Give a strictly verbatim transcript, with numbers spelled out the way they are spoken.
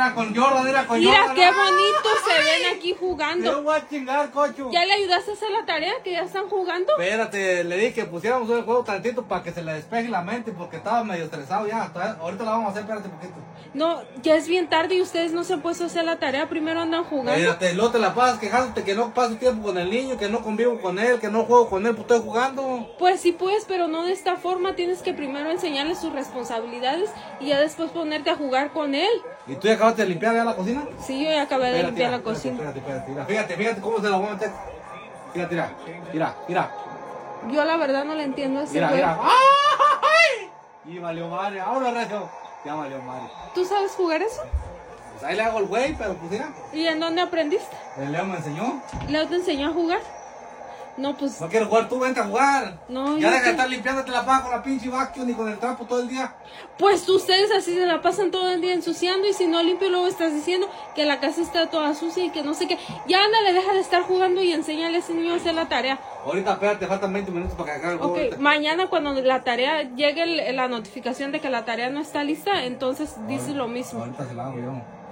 era con Jordan, era con Mira Jordan. qué bonito se ven aquí jugando. Yo voy a chingar, cocho. ¿Ya le ayudaste a hacer la tarea que ya están jugando? Espérate, le dije que pusiéramos el juego tantito para que se le despeje la mente porque estaba medio estresado ya. Todavía- Ahorita la vamos a hacer, espérate un poquito. No, ya es bien tarde y ustedes no se han puesto a hacer la tarea. Primero andan jugando. Espérate, luego te la pasas quejándote que no paso tiempo con el niño, que no convivo con él, que no juego con él, pues estoy jugando. Pues sí puedes, pero no de esta forma. Tienes que primero enseñarle sus responsabilidades y ya después ponerte a jugar con él. ¿Y tú ya acabaste de limpiar ya la cocina? Sí, yo ya acabé de Espérate, limpiar la espérate, cocina. Espérate, espérate, mira, fíjate, fíjate cómo se la voy a meter. Mira, mira, mira, mira, Yo la verdad no le entiendo a ese mira, juego. mira. ¡Ay! Y valió madre, ahora recio. Ya valió madre. ¿Tú sabes jugar eso? Pues ahí le hago el güey, pero pues mira, ¿Y en dónde aprendiste? el Leo me enseñó. ¿Leo te enseñó a jugar? No, pues... No quiero jugar, tú vente a jugar. No, ya yo deja de que- estar limpiándote la paja con la pinche vacuum ni con el trapo todo el día. Pues ustedes así se la pasan todo el día ensuciando y si no limpio luego estás diciendo que la casa está toda sucia y que no sé qué. Ya ándale, deja de estar jugando y enséñale a ese niño a hacer la tarea. Ahorita, espérate, faltan veinte minutos para que acabe el juego. Ok, ahorita. mañana cuando la tarea llegue el- la notificación de que la tarea no está lista, entonces dices lo mismo. Ahorita se la hago yo.